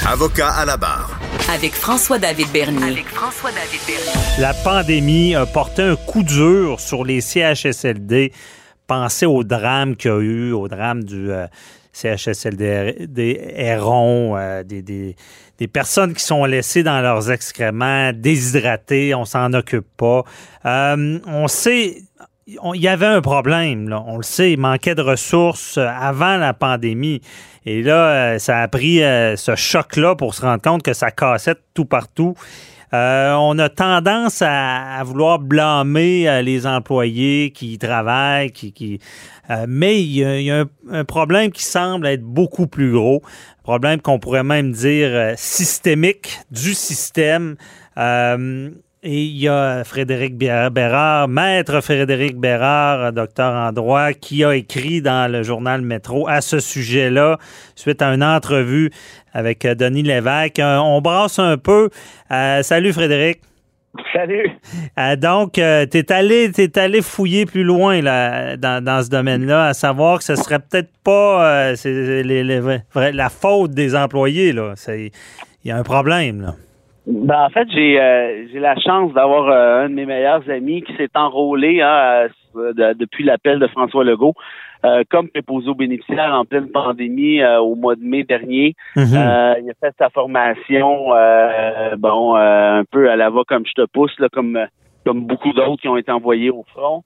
Avocat à la barre. Avec François-David Bernier. La pandémie a porté un coup dur sur les CHSLD. Pensez au drame qu'il y a eu, au drame du CHSLD des Héron, des personnes qui sont laissées dans leurs excréments, déshydratées, on s'en occupe pas. On sait... Il y avait un problème, là, on le sait, il manquait de ressources avant la pandémie. Et là, ça a pris ce choc-là pour se rendre compte que ça cassait tout partout. On a tendance à vouloir blâmer les employés qui y travaillent, mais il y a un problème qui semble être beaucoup plus gros, un problème qu'on pourrait même dire systémique du système. Et il y a Frédéric Bérard, maître Frédéric Bérard, docteur en droit, qui a écrit dans le journal Métro à ce sujet-là, suite à une entrevue avec Denis Lévesque. On brasse un peu. Salut Frédéric. Salut. Donc, t'es allé fouiller plus loin là, dans ce domaine-là, à savoir que ce serait peut-être pas la faute des employés. Là. Il y a un problème, là. Ben, en fait, j'ai la chance d'avoir un de mes meilleurs amis qui s'est enrôlé depuis l'appel de François Legault comme préposé aux bénéficiaires en pleine pandémie au mois de mai dernier. Mm-hmm. Il a fait sa formation un peu à la va comme je te pousse, là, comme beaucoup d'autres qui ont été envoyés au front.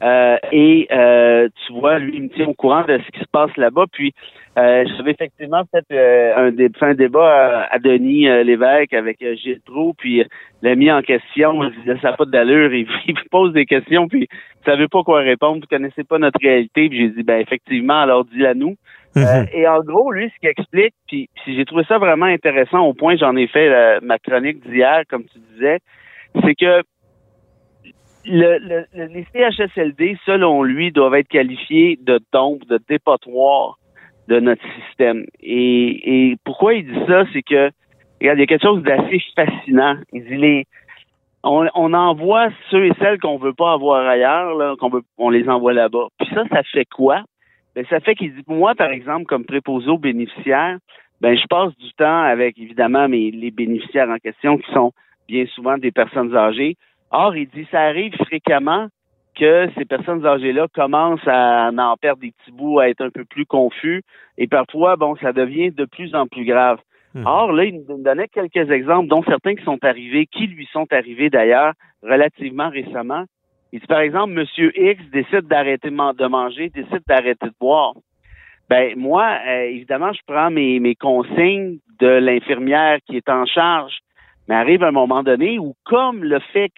Tu vois, lui, il me tient au courant de ce qui se passe là-bas. Puis, j'avais effectivement fait un débat à Denis Lévesque avec Gilles Proulx, puis l'ami en question, ça n'a pas d'allure, il pose des questions, puis vous savez pas quoi répondre, vous connaissez pas notre réalité, puis j'ai dit, ben effectivement, alors dis-la nous. Mm-hmm. Et en gros, lui, ce qu'il explique, puis j'ai trouvé ça vraiment intéressant, au point j'en ai fait ma chronique d'hier, comme tu disais, c'est que les CHSLD, selon lui, doivent être qualifiés de dompes, de dépotoirs de notre système. Et pourquoi il dit ça, c'est que, regarde, il y a quelque chose d'assez fascinant. Il dit on envoie ceux et celles qu'on veut pas avoir ailleurs, là, on les envoie là-bas. Puis ça fait quoi? Ben, ça fait qu'il dit, moi, par exemple, comme préposé aux bénéficiaires, ben, je passe du temps avec, évidemment, les bénéficiaires en question qui sont bien souvent des personnes âgées. Or, il dit, ça arrive fréquemment que ces personnes âgées-là commencent à en perdre des petits bouts, à être un peu plus confus, et parfois, ça devient de plus en plus grave. Or, là, il nous donnait quelques exemples, dont certains qui lui sont arrivés d'ailleurs, relativement récemment. Il dit, par exemple, Monsieur X décide d'arrêter de manger, décide d'arrêter de boire. Ben, moi, évidemment, je prends mes consignes de l'infirmière qui est en charge. Mais arrive un moment donné où, comme le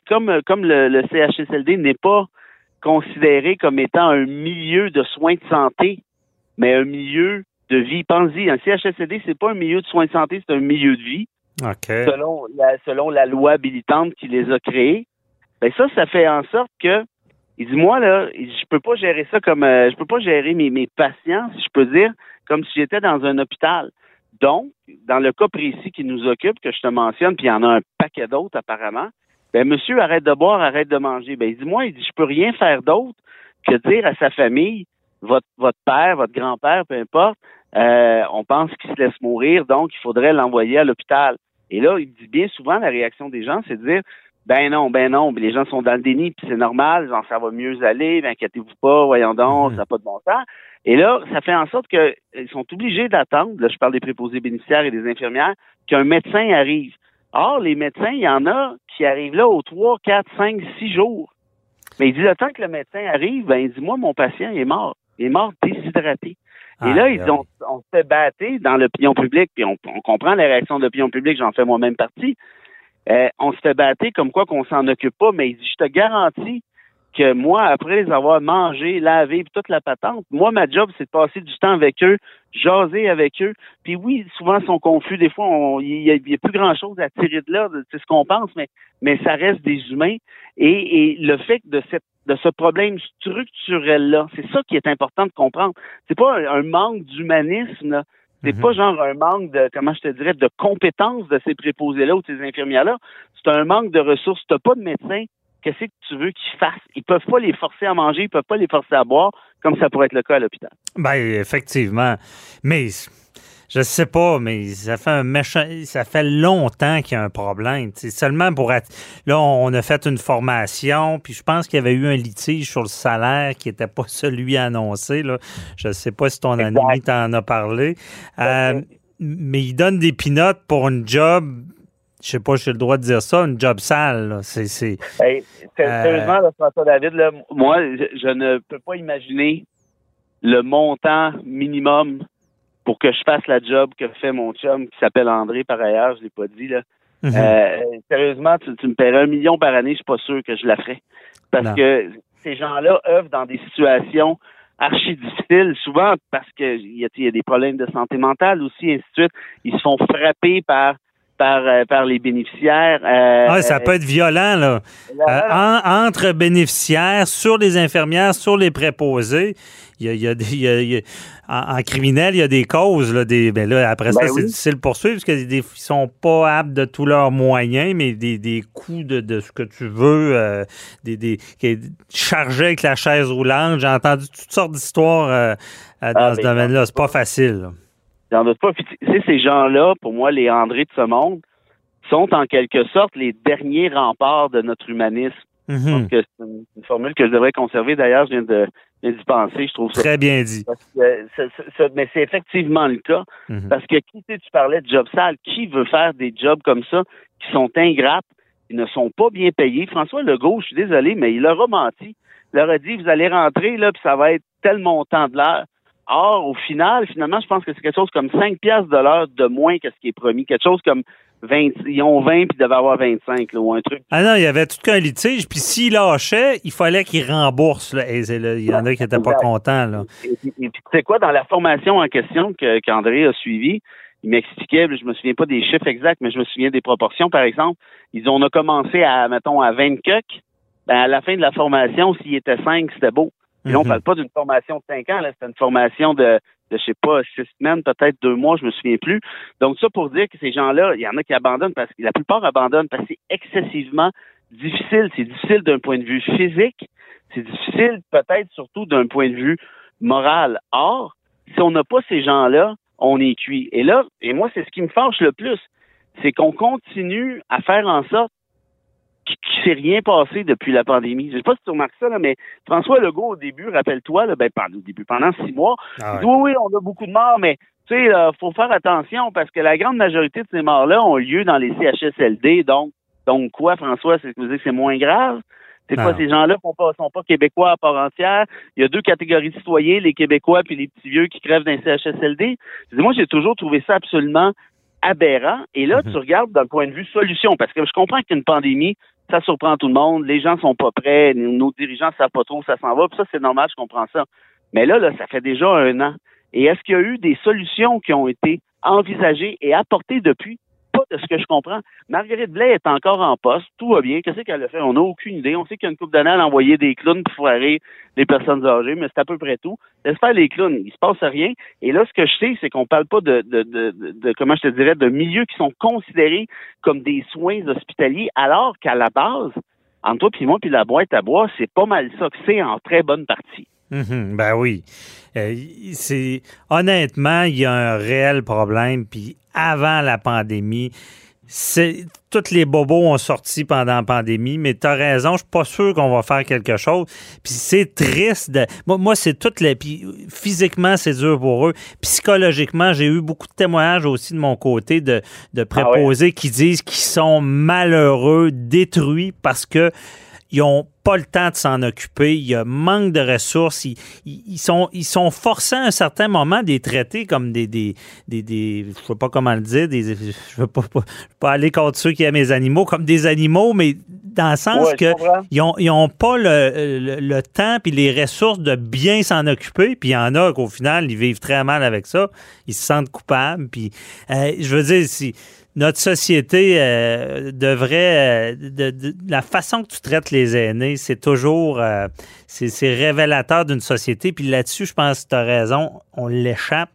CHSLD n'est pas considéré comme étant un milieu de soins de santé, mais un milieu de vie. Pensez-y, un CHSLD, c'est pas un milieu de soins de santé, c'est un milieu de vie. Okay. Selon la loi habilitante qui les a créés. Ben ça fait en sorte que, il dit, moi, là, je peux pas gérer ça je peux pas gérer mes patients, si je peux dire, comme si j'étais dans un hôpital. Donc, dans le cas précis qui nous occupe, que je te mentionne, puis il y en a un paquet d'autres apparemment, ben monsieur, arrête de boire, arrête de manger. Ben il dit, je peux rien faire d'autre que dire à sa famille, votre père, votre grand-père, peu importe, on pense qu'il se laisse mourir, donc il faudrait l'envoyer à l'hôpital. Et là, il dit bien souvent, la réaction des gens, c'est de dire, ben non, les gens sont dans le déni, puis c'est normal, genre, ça va mieux aller, ben inquiétez-vous pas, voyons donc, ça n'a pas de bon sens. Et là, ça fait en sorte qu'ils sont obligés d'attendre, là je parle des préposés bénéficiaires et des infirmières, qu'un médecin arrive. Or, les médecins, il y en a qui arrivent là aux 3, 4, 5, 6 jours. Mais il dit, le temps que le médecin arrive, ben il dit, moi, mon patient est mort. Il est mort déshydraté. Et là, ils ont, on se fait battre dans l'opinion publique, puis on comprend la réaction de l'opinion publique, j'en fais moi-même partie. On se fait battre comme quoi qu'on s'en occupe pas, mais il dit, je te garantis que moi, après les avoir mangés, lavés, puis toute la patente, moi, ma job, c'est de passer du temps avec eux, jaser avec eux. Puis oui, souvent, ils sont confus. Des fois, il y a plus grand-chose à tirer de là, c'est ce qu'on pense, mais ça reste des humains. Et le fait de ce problème structurel-là, c'est ça qui est important de comprendre. C'est pas un manque d'humanisme, là. C'est pas genre un manque de, comment je te dirais, de compétences de ces préposés-là ou de ces infirmières-là. C'est un manque de ressources. T'as pas de médecin. Qu'est-ce que tu veux qu'ils fassent? Ils peuvent pas les forcer à manger, ils peuvent pas les forcer à boire, comme ça pourrait être le cas à l'hôpital. Ben effectivement. Mais Je sais pas, mais ça fait longtemps qu'il y a un problème. C'est seulement là, on a fait une formation, puis je pense qu'il y avait eu un litige sur le salaire qui n'était pas celui annoncé. Là. Je sais pas si ton ami t'en a parlé. Mais il donne des pinottes pour une job. Je sais pas si j'ai le droit de dire ça, une job sale. Là. Sérieusement, là, François David, là, moi, je ne peux pas imaginer le montant minimum pour que je fasse la job que fait mon chum qui s'appelle André, par ailleurs, je l'ai pas dit, là. Sérieusement, tu me paierais 1 million par année, je suis pas sûr que je la ferais. Parce que ces gens-là œuvrent dans des situations archi difficiles, souvent parce que il y a des problèmes de santé mentale aussi, et ainsi de suite. Ils se font frapper par les bénéficiaires. Ça peut être violent, là. Entre bénéficiaires, sur les infirmières, sur les préposés. En criminel, il y a des causes. Là, après ça, c'est difficile de poursuivre parce qu'ils sont pas aptes de tous leurs moyens, mais des coûts de ce que tu veux, chargés avec la chaise roulante. J'ai entendu toutes sortes d'histoires dans ce domaine-là. C'est pas facile. Là. J'en doute pas. Puis, ces gens-là, pour moi, les André de ce monde, sont en quelque sorte les derniers remparts de notre humanisme. Je pense que c'est une formule que je devrais conserver. D'ailleurs, je viens d'y penser. Je trouve ça très bien dit. Parce que mais c'est effectivement le cas. Parce que tu parlais de job sale. Qui veut faire des jobs comme ça qui sont ingrates, qui ne sont pas bien payés? François Legault, je suis désolé, mais il leur a menti. Il leur a dit, vous allez rentrer, là, puis ça va être tel montant de l'heure. Or, finalement, je pense que c'est quelque chose comme 5 piastres de l'heure de moins que ce qui est promis. Quelque chose comme 20, ils ont 20 puis ils devaient avoir 25, là, ou un truc. Ah non, il y avait tout qu'un litige, puis s'ils lâchaient, il fallait qu'ils remboursent. Là. Et il y en a qui n'étaient pas contents. Là. Et puis, tu sais quoi, dans la formation en question qu'André a suivie, il m'expliquait, je me souviens pas des chiffres exacts, mais je me souviens des proportions, par exemple. On a commencé à 20 coques. À la fin de la formation, s'il était 5, c'était beau. Puis là, on parle pas d'une formation de 5 ans, là, c'était une formation de je sais pas, 6 semaines, peut-être 2 mois, je me souviens plus. Donc, ça pour dire que ces gens-là, il y en a qui abandonnent parce que la plupart abandonnent parce que c'est excessivement difficile. C'est difficile d'un point de vue physique. C'est difficile peut-être surtout d'un point de vue moral. Or, si on n'a pas ces gens-là, on est cuit. Et moi, c'est ce qui me fâche le plus. C'est qu'on continue à faire en sorte qu'il ne s'est rien passé depuis la pandémie. Je ne sais pas si tu remarques ça, là, mais François Legault, au début, rappelle-toi, là, pendant 6 mois, il dit oui, on a beaucoup de morts, mais tu sais, faut faire attention parce que la grande majorité de ces morts-là ont lieu dans les CHSLD. Donc quoi, François, c'est que c'est moins grave? C'est quoi, ces gens-là sont pas québécois à part entière? Il y a 2 catégories de citoyens, les Québécois puis les petits vieux qui crèvent dans les CHSLD. Moi, j'ai toujours trouvé ça absolument aberrant. Et là, tu regardes d'un point de vue solution, parce que je comprends qu'une pandémie, ça surprend tout le monde, les gens sont pas prêts, nos dirigeants savent pas trop où ça s'en va, puis ça, c'est normal, je comprends ça. Mais là, ça fait déjà 1 an. Et est-ce qu'il y a eu des solutions qui ont été envisagées et apportées depuis? Pas de ce que je comprends. Marguerite Blais est encore en poste, tout va bien. Qu'est-ce qu'elle a fait? On n'a aucune idée. On sait qu'il y a une couple d'années, elle a envoyé des clowns pour foirer les personnes âgées, mais c'est à peu près tout. Laisse faire les clowns, il se passe rien. Et là, ce que je sais, c'est qu'on parle pas de comment je te dirais, de milieux qui sont considérés comme des soins hospitaliers, alors qu'à la base, entre toi puis moi puis la boîte à bois, c'est pas mal ça que c'est en très bonne partie. Ben oui. Honnêtement, il y a un réel problème. Puis avant la pandémie, tous les bobos ont sorti pendant la pandémie, mais tu as raison, je suis pas sûr qu'on va faire quelque chose. Puis c'est triste. Moi, c'est puis physiquement, c'est dur pour eux. Psychologiquement, j'ai eu beaucoup de témoignages aussi de mon côté de préposés qui disent qu'ils sont malheureux, détruits parce que ils n'ont pas le temps de s'en occuper. Il y a manque de ressources. Ils sont forcés à un certain moment de les traiter comme des je sais pas comment le dire, je veux pas aller contre ceux qui aiment les animaux, comme des animaux, mais dans le sens ils ont pas le temps puis les ressources de bien s'en occuper. Puis il y en a qu'au final, ils vivent très mal avec ça. Ils se sentent coupables. Puis je veux dire, si notre société devrait... la façon que tu traites les aînés, c'est toujours... c'est révélateur d'une société. Puis là-dessus, je pense que tu as raison, on l'échappe.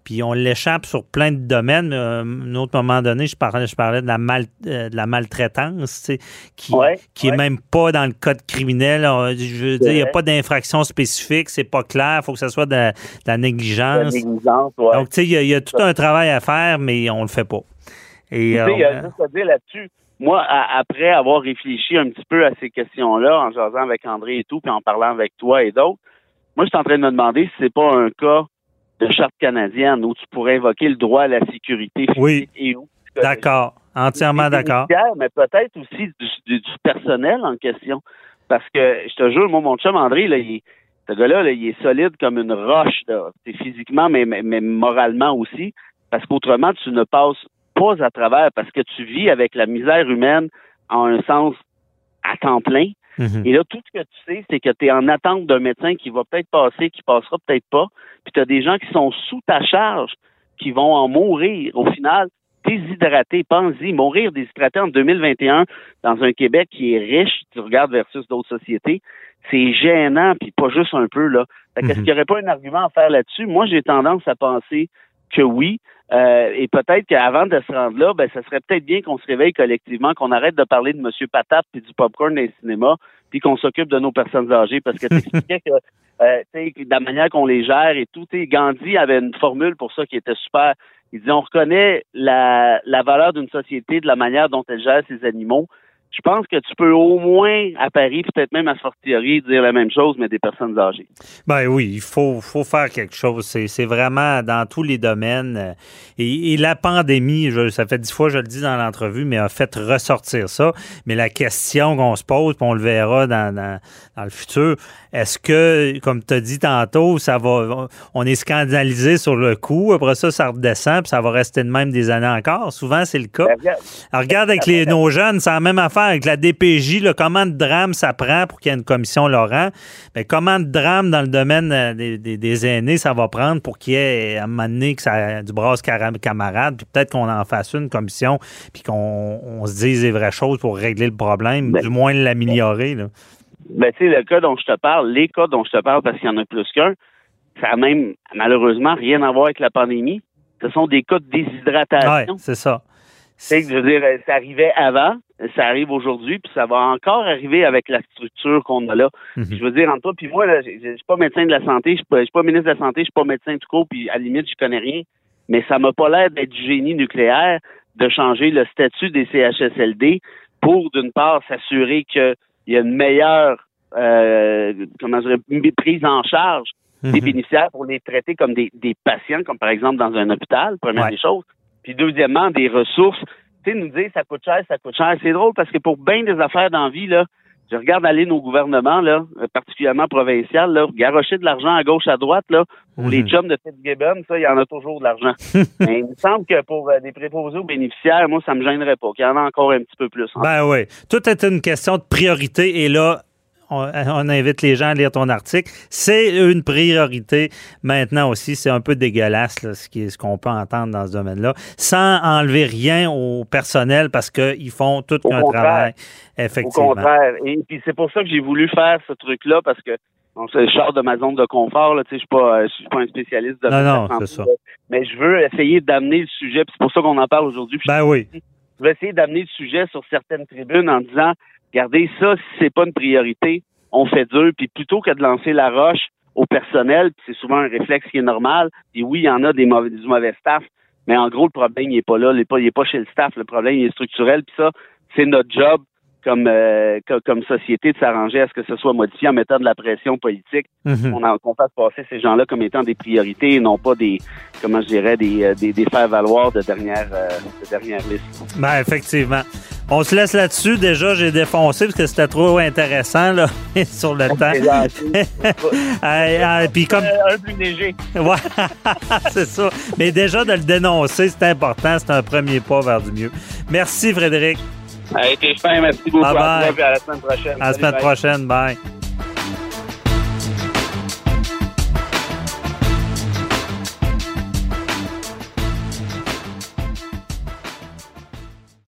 puis on l'échappe sur plein de domaines. À un autre moment donné, je parlais de la maltraitance, qui est même pas dans le code criminel. Je veux dire, il n'y a pas d'infraction spécifique, c'est pas clair, il faut que ce soit de la négligence. Donc, tu sais, il y a tout un travail à faire, mais on le fait pas. Et il y a juste à dire là-dessus, moi, après avoir réfléchi un petit peu à ces questions-là, en jasant avec André et tout, puis en parlant avec toi et d'autres, moi, je suis en train de me demander si c'est pas un cas de charte canadienne où tu pourrais invoquer le droit à la sécurité physique et où. D'accord, entièrement d'accord. Mais peut-être aussi du personnel en question. Parce que, je te jure, moi, mon chum André, là, ce gars-là, là, il est solide comme une roche, là. C'est physiquement, mais moralement aussi. Parce qu'autrement, tu ne passes pas à travers, parce que tu vis avec la misère humaine en un sens à temps plein. Et là, tout ce que tu sais, c'est que tu es en attente d'un médecin qui va peut-être passer, qui passera peut-être pas. Puis tu as des gens qui sont sous ta charge, qui vont en mourir. Au final, déshydratés, pense-y, mourir déshydraté en 2021 dans un Québec qui est riche, tu regardes versus d'autres sociétés, c'est gênant, puis pas juste un peu, là. Fait que est-ce qu'il n'y aurait pas un argument à faire là-dessus? Moi, j'ai tendance à penser que oui. Et peut-être qu'avant de se rendre là, ça serait peut-être bien qu'on se réveille collectivement, qu'on arrête de parler de M. Patate puis du popcorn dans les cinémas, puis qu'on s'occupe de nos personnes âgées, parce que tu expliquais que de la manière qu'on les gère et tout, Gandhi avait une formule pour ça qui était super. Il dit, on reconnaît la valeur d'une société de la manière dont elle gère ses animaux. Je pense que tu peux au moins, à Paris, peut-être même à fortiori, dire la même chose, mais des personnes âgées. Ben oui, il faut faire quelque chose. C'est vraiment dans tous les domaines. Et la pandémie, ça fait 10 fois que je le dis dans l'entrevue, mais a fait ressortir ça. Mais la question qu'on se pose, puis on le verra dans le futur, est-ce que, comme tu as dit tantôt, on est scandalisé sur le coup, après ça redescend, puis ça va rester de même des années encore? Souvent, c'est le cas. Alors, regarde avec nos jeunes, c'est la même affaire avec la DPJ, là, comment de drame ça prend pour qu'il y ait une commission Laurent? Mais comment de drame dans le domaine des aînés ça va prendre pour qu'il y ait, à un moment donné, du brasse camarade, puis peut-être qu'on en fasse une commission, puis qu'on se dise les vraies choses pour régler le problème, du moins l'améliorer, là. Tu sais, les cas dont je te parle, parce qu'il y en a plus qu'un, ça a même, malheureusement, rien à voir avec la pandémie. Ce sont des cas de déshydratation. Oui, c'est ça. Je veux dire, ça arrivait avant, ça arrive aujourd'hui, puis ça va encore arriver avec la structure qu'on a là. Je veux dire, entre toi puis moi, là, je suis pas médecin de la santé, je suis pas ministre de la Santé, je suis pas médecin tout court, puis à la limite, je connais rien. Mais ça m'a pas l'air d'être du génie nucléaire de changer le statut des CHSLD pour, d'une part, s'assurer qu'il y a une meilleure prise en charge des bénéficiaires pour les traiter comme des patients, comme par exemple dans un hôpital, première des choses. Puis deuxièmement, des ressources. Tu sais, nous dire ça coûte cher. C'est drôle parce que pour bien des affaires dans la vie, là, je regarde aller nos gouvernements, là, particulièrement provinciaux, là, garocher de l'argent à gauche, à droite, là, pour les chums de Fitzgibbon, ça, il y en a toujours de l'argent. Mais il me semble que pour des préposés aux bénéficiaires, moi, ça me gênerait pas, qu'il y en a encore un petit peu plus. Oui. Tout est une question de priorité et là, on invite les gens à lire ton article. C'est une priorité maintenant aussi. C'est un peu dégueulasse là, ce qu'on peut entendre dans ce domaine-là, sans enlever rien au personnel parce qu'ils font tout un travail. Effectivement. Au contraire. Et puis c'est pour ça que j'ai voulu faire ce truc-là parce que je sors de ma zone de confort. Là, je suis pas un spécialiste de non, c'est ça. Mais je veux essayer d'amener le sujet. Puis c'est pour ça qu'on en parle aujourd'hui. Oui. Je vais essayer d'amener le sujet sur certaines tribunes en disant regardez, ça, si c'est pas une priorité, on fait dur, puis plutôt que de lancer la roche au personnel, puis c'est souvent un réflexe qui est normal, puis oui, il y en a du mauvais staff, mais en gros, le problème, il est pas là, il est pas chez le staff, le problème, il est structurel, puis ça, c'est notre job comme société de s'arranger à ce que ce soit modifié en mettant de la pression politique, qu'on fasse passer ces gens-là comme étant des priorités et non pas des faire-valoir de dernière liste. Ben, effectivement. On se laisse là-dessus. Déjà, j'ai défoncé parce que c'était trop intéressant là, sur le temps. Puis comme un plus léger. Ouais, c'est ça. Mais déjà, de le dénoncer, c'est important. C'est un premier pas vers du mieux. Merci, Frédéric. T'es fin. Merci beaucoup. Bye bye. À la semaine prochaine. À la semaine prochaine. Bye.